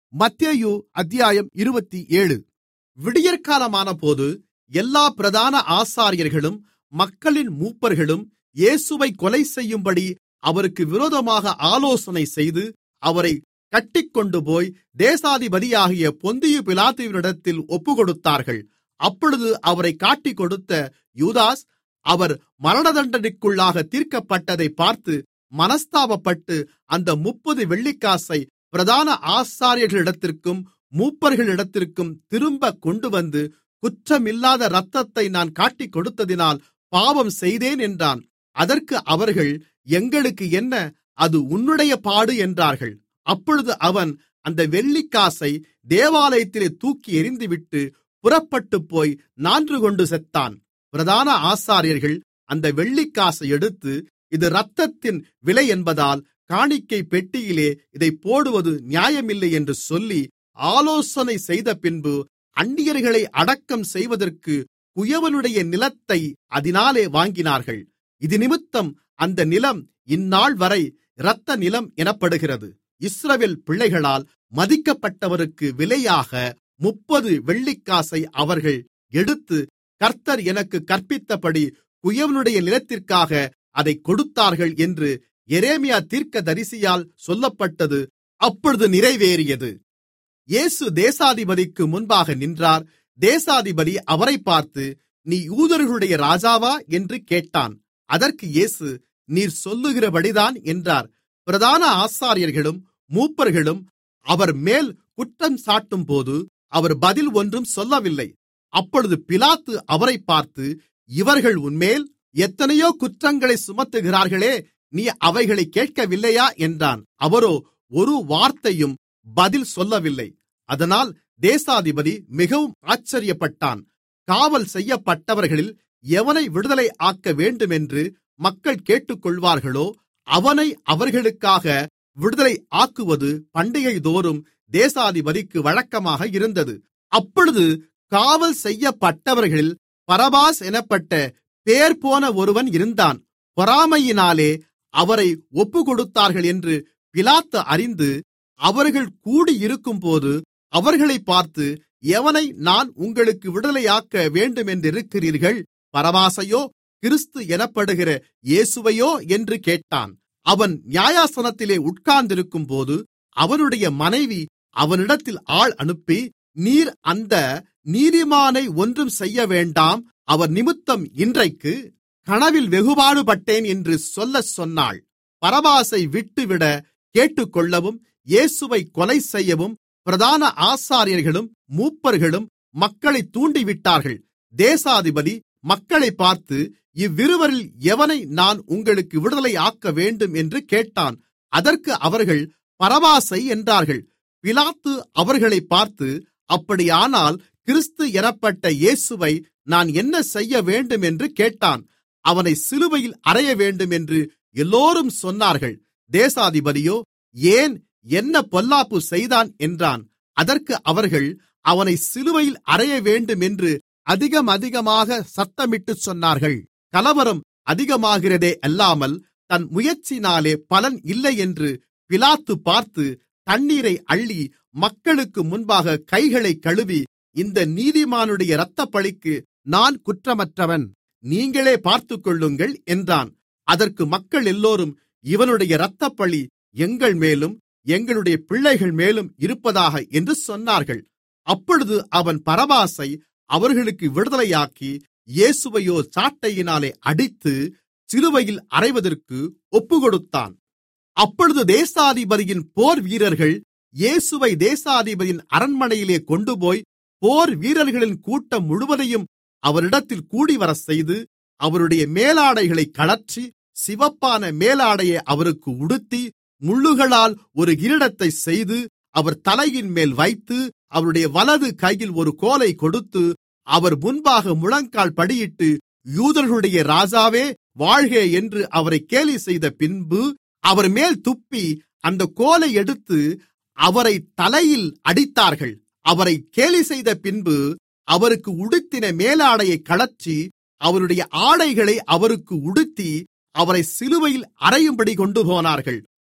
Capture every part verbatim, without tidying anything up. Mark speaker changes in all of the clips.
Speaker 1: மத்தேயு அத்தியாயம் இருபத்தேழு. விடியற்காலமானபோது எல்லா பிரதான ஆசாரியர்களும் மக்களின் மூப்பர்களும் இயேசுவைக் கொலைசெய்யும்படி அவருக்கு விரோதமாக ஆலோசனை செய்து அவரைக் கட்டிக்கொண்டுபோய் தேசாதிபதியாகிய பொந்தியு பிலாத்துவினிடத்தில் ஒப்புக்கொடுத்தார்கள். அப்பொழுது அவரைக் காட்டிக்கொடுத்த யூதாஸ் அவர் மரணதண்டனைக்குள்ளாகத் தீர்க்கப்பட்டதைப் பார்த்து மனஸ்தாபப்பட்டு அந்த முப்பது வெள்ளிக்காசை பிரதான ஆசாரியர்களிடத்திற்கும் மூப்பர்களிடத்திற்கும் திரும்பக் கொண்டுவந்து, குற்றமில்லாத இரத்தத்தை நான் காட்டிக்கொடுத்ததினால் பாவம் செய்தேன் என்றான். அதற்கு அவர்கள், எங்களுக்கு என்ன, அது உன்னுடைய பாடு என்றார்கள். அப்பொழுது அவன் அந்த வெள்ளிக்காசை தேவாலயத்திலே தூக்கி எறிந்துவிட்டு புறப்பட்டுப்போய் நான்றுகொண்டு செத்தான். பிரதான ஆசாரியர்கள் அந்த வெள்ளிக்காசை எடுத்து, இது இரத்தத்தின் விலை என்பதால் காணிக்கை பெட்டியிலே இதைப் போடுவது நியாயமில்லை என்று சொல்லி ஆலோசனை செய்தபின்பு, அந்நியர்களை அடக்கம் செய்வதற்கு குயவனுடைய நிலத்தை அதினாலே வாங்கினார்கள். இதினிமித்தம் அந்த நிலம் இந்நாள்வரை இரத்த நிலம் எனப்படுகிறது. இஸ்ரவேல் பிள்ளைகளால் மதிக்கப்பட்டவருக்கு விலையாக முப்பது வெள்ளிக்காசை அவர்கள் எடுத்து, கர்த்தர் எனக்குக் கற்பித்தபடி குயவனுடைய நிலத்திற்காக அதைக் கொடுத்தார்கள் என்று எரேமியா தீர்க்கதரிசியால் சொல்லப்பட்டது அப்பொழுது நிறைவேறியது. இயேசு தேசாதிபதிக்கு முன்பாக நின்றார். தேசாதிபதி அவரைப் பார்த்து, நீ யூதர்களுடைய ராஜாவா என்று கேட்டான். அதற்கு இயேசு, நீர் சொல்லுகிறபடிதான் என்றார். பிரதான ஆசாரியர்களும் மூப்பர்களும் அவர் மேல் குற்றம் சாட்டும்போது அவர் பதில் ஒன்றும் சொல்லவில்லை. அப்பொழுது பிலாத்து அவரைப் பார்த்து, இவர்கள் உன்மேல் எத்தனையோ குற்றங்களை சுமத்துகிறார்களே, நீ அவைகளைக் கேட்கவில்லையா என்றான். அவரோ ஒரு வார்த்தையும் பதில் சொல்லவில்லை. அதனால் தேசாதிபதி மிகவும் ஆச்சரியப்பட்டான். காவல் செய்யப்பட்டவர்களில் எவனை விடுதலை ஆக்க வேண்டுமென்று மக்கள் கேட்டுக்கொள்வார்களோ அவனை அவர்களுக்காக விடுதலை ஆக்குவது பண்டிகைதோறும் தேசாதிபதிக்கு வழக்கமாக இருந்தது. அப்பொழுது காவல் செய்யப்பட்டவர்களில் பரபாஸ் எனப்பட்ட பேர்போன ஒருவன் இருந்தான். பொறாமையினாலே அவரை ஒப்புக்கொடுத்தார்கள் என்று பிலாத்து அறிந்து, அவர்கள் கூடியிருக்கும்போது அவர்களைப் பார்த்து, எவனை நான் உங்களுக்கு விடுதலையாக்க வேண்டுமென்றிருக்கிறீர்கள், பரபாசையோ கிறிஸ்து எனப்படுகிற இயேசுவையோ என்று கேட்டான். அவன் நியாயாசனத்திலே உட்கார்ந்திருக்கும்போது அவனுடைய மனைவி அவனிடத்தில் ஆள் அனுப்பி, நீர் அந்த நீதிமானை ஒன்றும் செய்ய வேண்டாம், அவர் நிமித்தம் இன்றைக்கு கனவில் வெகுபாடுபட்டேன் என்று சொல்லச் சொன்னாள். பரபாசை விட்டுவிட கேட்டுக்கொள்ளவும் இயேசுவைக் கொலை செய்யவும் பிரதான ஆசாரியர்களும் மூப்பர்களும் மக்களை தூண்டிவிட்டார்கள். தேசாதிபதி மக்களைப் பார்த்து, இவ்விருவரில் எவனை நான் உங்களுக்கு விடுதலை ஆக்க வேண்டும் என்று கேட்டான். அதற்கு அவர்கள் பரபாசை என்றார்கள். பிலாத்து அவர்களைப் பார்த்து, அப்படியானால் கிறிஸ்து எனப்பட்ட இயேசுவை நான் என்ன செய்ய வேண்டும் என்று கேட்டான். அவனை சிலுவையில் அறைய வேண்டும் என்று எல்லோரும் சொன்னார்கள். தேசாதிபதியோ, ஏன், என்ன பொல்லாப்பு செய்தான் என்றான். அதற்கு அவர்கள், அவனை சிலுவையில் அறைய வேண்டும் என்று அதிகம் அதிகமாக சத்தமிட்டுச் சொன்னார்கள். கலவரம் அதிகமாகிறதே அல்லாமல் தன் முயற்சியினாலே பலன் இல்லை என்று பிலாத்து பார்த்து தண்ணீரை அள்ளி மக்களுக்கு முன்பாக கைகளை கழுவி, இந்த நீதிமானுடைய இரத்தப்பழிக்கு நான் குற்றமற்றவன், நீங்களே பார்த்துக்கொள்ளுங்கள் என்றான். அதற்கு மக்கள் எல்லோரும், இவனுடைய இரத்தப்பழி எங்கள் மேலும் எங்களுடைய பிள்ளைகள் மேலும் இருப்பதாக என்று சொன்னார்கள். அப்பொழுது அவன் பரபாசை அவர்களுக்கு விடுதலையாக்கி, இயேசுவையோ சாட்டையினாலே அடித்து சிலுவையில் அறைவதற்கு ஒப்புக்கொடுத்தான். அப்பொழுது தேசாதிபதியின் போர் வீரர்கள் இயேசுவை தேசாதிபதியின் அரண்மனையிலே கொண்டுபோய் போர் வீரர்களின் கூட்டம் முழுவதையும் அவரிடத்தில் கூடிவரச் செய்து, அவருடைய மேலாடைகளைக் கழற்றி சிவப்பான மேலாடையை அவருக்கு உடுத்தி, முள்ளுகளால் ஒரு கிரீடத்தை செய்து அவர் தலையின் மேல் வைத்து, அவருடைய வலது கையில் ஒரு கோலை கொடுத்து, அவர் முன்பாக முழங்கால் படியிட்டு, யூதர்களுடைய ராஜாவே வாழ்க என்று அவரை கேலி செய்த பின்பு அவர் மேல் துப்பி அந்த கோலை எடுத்து அவரை தலையில் அடித்தார்கள். அவரை கேலி செய்த பின்பு அவருக்கு உடுத்தின மேலாடையை கழற்றி அவருடைய ஆடைகளை அவருக்கு உடுத்தி அவரை சிலுவையில் அறையும்படி கொண்டுபோனார்கள்.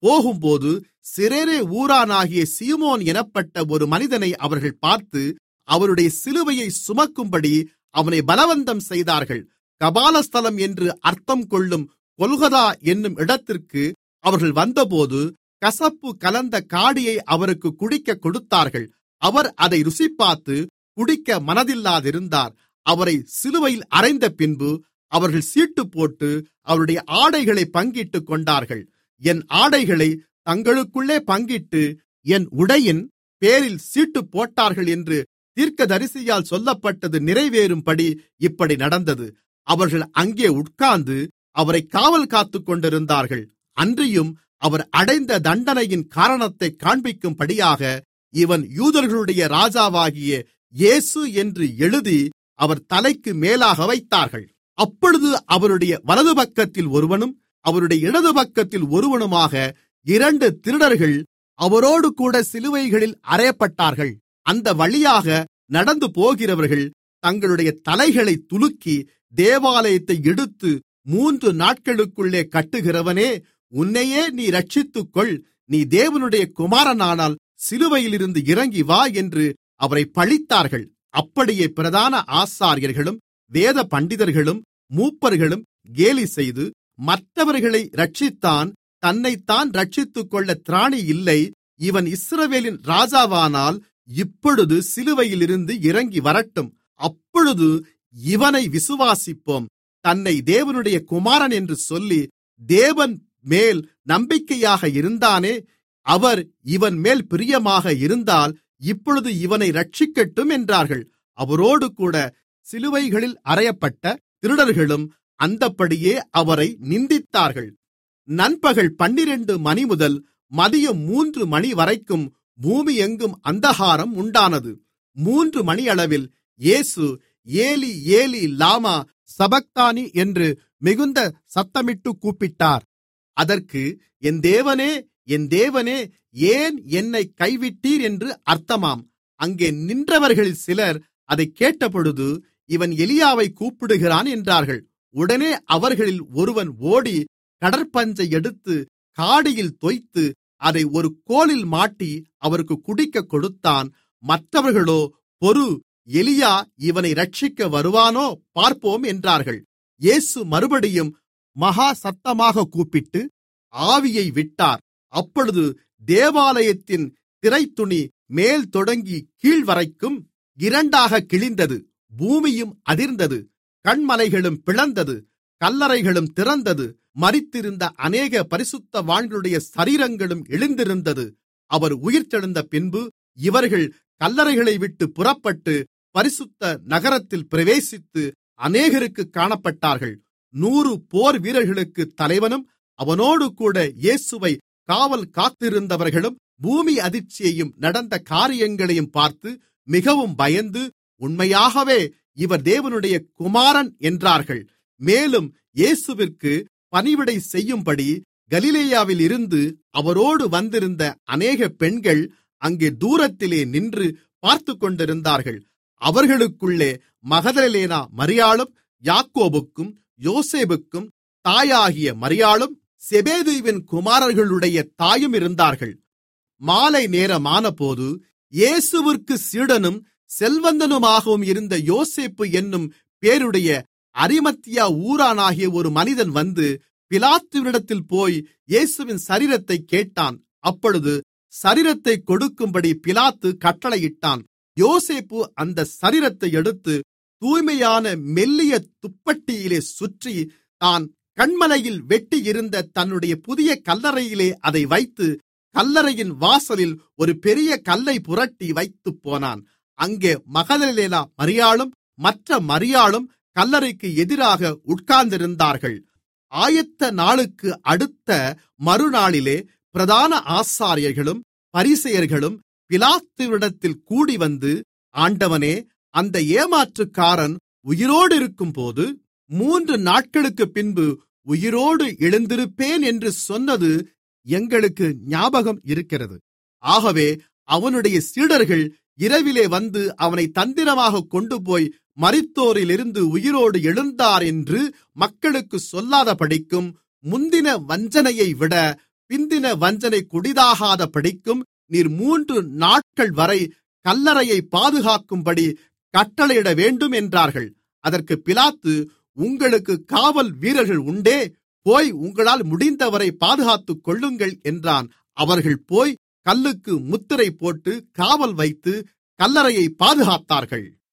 Speaker 1: போகும்போது சிரேனே ஊரானாகிய சீமோன் எனப்பட்ட ஒரு மனிதனை அவர்கள் பார்த்து அவருடைய சிலுவையை சுமக்கும்படி அவனை பலவந்தம் செய்தார்கள். கபாலஸ்தலம் என்று அர்த்தம் கொள்ளும் கொல்கொதா என்னும் இடத்திற்கு அவர்கள் வந்தபோது கசப்பு கலந்த காடியை அவருக்கு குடிக்க கொடுத்தார்கள். அவர் அதை ருசிபார்த்து குடிக்க மனதில்லாதிருந்தார். அவரை சிலுவையில் அறைந்த பின்பு அவர்கள் சீட்டு போட்டு அவருடைய ஆடைகளை பங்கிட்டுக் கொண்டார்கள். என் ஆடைகளை தங்களுக்குள்ளே பங்கிட்டு என் உடையின் பேரில் சீட்டு போட்டார்கள் என்று தீர்க்கதரிசியால் சொல்லப்பட்டது நிறைவேறும்படி இப்படி நடந்தது. அவர்கள் அங்கே உட்கார்ந்து அவரை காவல் காத்துக் கொண்டிருந்தார்கள். அன்றியும் அவர் அடைந்த தண்டனையின் காரணத்தை காண்பிக்கும்படியாக இவன் யூதர்களுடைய ராஜாவாகிய இயேசு என்று எழுதி அவர் தலைக்கு மேலாக வைத்தார்கள். அப்பொழுது அவருடைய வலது பக்கத்தில் ஒருவனும் அவருடைய இடது பக்கத்தில் ஒருவனுமாக இரண்டு திருடர்கள் அவரோடு கூட சிலுவைகளில் அறையப்பட்டார்கள். அந்த வழியாக நடந்து போகிறவர்கள் தங்களுடைய தலைகளை துலுக்கி தேவாலயத்தை எடுத்து மூன்று நாட்களுக்குள்ளே கட்டுகிறவனே, உன்னையே நீ இரட்சித்துக்கொள், நீ தேவனுடைய குமாரனானால் சிலுவையிலிருந்து இறங்கி வா என்று அவரை பழித்தார்கள். அப்படியே பிரதான ஆசாரியர்களும் வேத பண்டிதர்களும் மூப்பர்களும் கேலி செய்து, மற்றவர்களை இரட்சித்தான், தன்னைத்தான் இரட்சித்துக்கொள்ள திராணி இல்லை. இவன் இஸ்ரவேலின் ராஜாவானால் இப்பொழுது சிலுவையிலிருந்து இறங்கி வரட்டும், அப்பொழுது இவனை விசுவாசிப்போம். தன்னை தேவனுடைய குமாரன் என்று சொல்லி தேவன் மேல் நம்பிக்கையாக இருந்தானே, அவர் இவன் மேல் பிரியமாக இருந்தால் இப்பொழுது இவனை இரட்சிக்கட்டும் என்றார்கள். அவரோடு கூட சிலுவைகளில் அறையப்பட்ட திருடர்களும் அந்தப்படியே அவரை நிந்தித்தார்கள். நண்பகல் பன்னிரண்டு மணி முதல் மதியம் மூன்று மணி வரைக்கும் பூமியெங்கும் அந்தகாரம் உண்டானது. மூன்று மணியளவில் இயேசு ஏலி ஏலி லாமா சபக்தானி என்று மிகுந்த சத்தமிட்டு கூப்பிட்டார். அதற்கு, என் தேவனே, என் தேவனே, ஏன் என்னை கைவிட்டீர் என்று அர்த்தமாம். அங்கே நின்றவர்களில் சிலர் அதைக் கேட்டபொழுது, இவன் எலியாவை கூப்பிடுகிறான் என்றார்கள். உடனே அவர்களில் ஒருவன் ஓடி கடற்பஞ்சை எடுத்து காடியில் தோய்த்து அதை ஒரு கோலில் மாட்டி அவருக்கு குடிக்க கொடுத்தான். மற்றவர்களோ, பொறு, எலியா இவனை இரட்சிக்க வருவானோ பார்ப்போம் என்றார்கள். இயேசு மறுபடியும் மகா சத்தமாக கூப்பிட்டு ஆவியை விட்டார். அப்பொழுது தேவாலயத்தின் திரைத்துணி மேல் தொடங்கி கீழ்வரைக்கும் இரண்டாக கிழிந்தது. பூமியும் அதிர்ந்தது, கன்மலைகளும் பிளந்தது, கல்லறைகளும் திறந்தது. மரித்திருந்த அநேக பரிசுத்தவான்களுடைய சரீரங்களும் எழுந்திருந்தது. அவர் உயிர்த்தெழுந்த பின்பு இவர்கள் கல்லறைகளை விட்டு புறப்பட்டு பரிசுத்த நகரத்தில் பிரவேசித்து அநேகருக்கு காணப்பட்டார்கள். நூறு போர் வீரர்களுக்கு தலைவனும் அவனோடு கூட இயேசுவை காவல் காத்திருந்தவர்களும் பூமி அதிர்ச்சியையும் நடந்த காரியங்களையும் பார்த்து மிகவும் பயந்து, உண்மையாகவே இவர் தேவனுடைய குமாரன் என்றார்கள். மேலும் இயேசுவிற்கு பணிவிடை செய்யும்படி கலிலேயாவில் இருந்து அவரோடு வந்திருந்த அநேக பெண்கள் அங்கே தூரத்திலே நின்று பார்த்துக்கொண்டிருந்தார்கள். அவர்களுக்குள்ளே மகதலேனா மரியாளும், யாக்கோபுக்கும் யோசேப்புக்கும் தாயாகிய மரியாளும், செபெதேயுவின் குமாரர்களுடைய தாயும் இருந்தார்கள். மாலை நேரமானபோது இயேசுவிற்கு சீடனும் செல்வந்தனுமாகவும் இருந்த யோசேப்பு என்னும் பேருடைய அரிமத்தியா ஊரானாகிய ஒரு மனிதன் வந்து பிலாத்துவினிடத்தில் போய் இயேசுவின் சரீரத்தைக் கேட்டான். அப்பொழுது சரீரத்தைக் கொடுக்கும்படி பிலாத்து கட்டளையிட்டான். யோசேப்பு அந்த சரீரத்தை எடுத்து தூய்மையான மெல்லிய துப்பட்டியிலே சுற்றி தான் கன்மலையில் வெட்டியிருந்த தன்னுடைய புதிய கல்லறையிலே அதை வைத்து கல்லறையின் வாசலில் ஒரு பெரிய கல்லை புரட்டி வைத்துப் போனான். அங்கே மகதலேனா மரியாளும் மற்ற மரியாளும் கல்லறைக்கு எதிராக உட்கார்ந்திருந்தார்கள். ஆயத்த நாளுக்கு அடுத்த மறுநாளிலே பிரதான ஆசாரியர்களும் பரிசேயர்களும் பிலாத்துவினிடத்தில் கூடிவந்து, ஆண்டவனே, அந்த ஏமாற்றுக்காரன் உயிரோடு இருக்கும்போது மூன்று நாட்களுக்கு பின்பு உயிரோடு எழுந்திருப்பேன் என்று சொன்னது எங்களுக்கு ஞாபகம் இருக்கிறது. ஆகவே அவனுடைய சீடர்கள் இரவிலே வந்து அவனை தந்திரமாக கொண்டுபோய் மரித்தோரிலிருந்து உயிரோடு எழுந்தார் என்று மக்களுக்கு சொல்லாதபடிக்கும் முந்தின வஞ்சனையை விட பிந்தின வஞ்சனை கொடிதாகாதபடிக்கும் நீர் மூன்று நாட்கள்வரை கல்லறையை பாதுகாக்கும்படி கட்டளையிட வேண்டும் என்றார்கள். அதற்குப் பிலாத்து, உங்களுக்கு காவல் வீரர்கள் உண்டே, போய் உங்களால் முடிந்தவரை பாதுகாத்துக் கொள்ளுங்கள் என்றான். அவர்கள் போய் கல்லுக்கு முத்திரை போட்டு காவல் வைத்து கல்லறையை பாதுகாத்தார்கள்.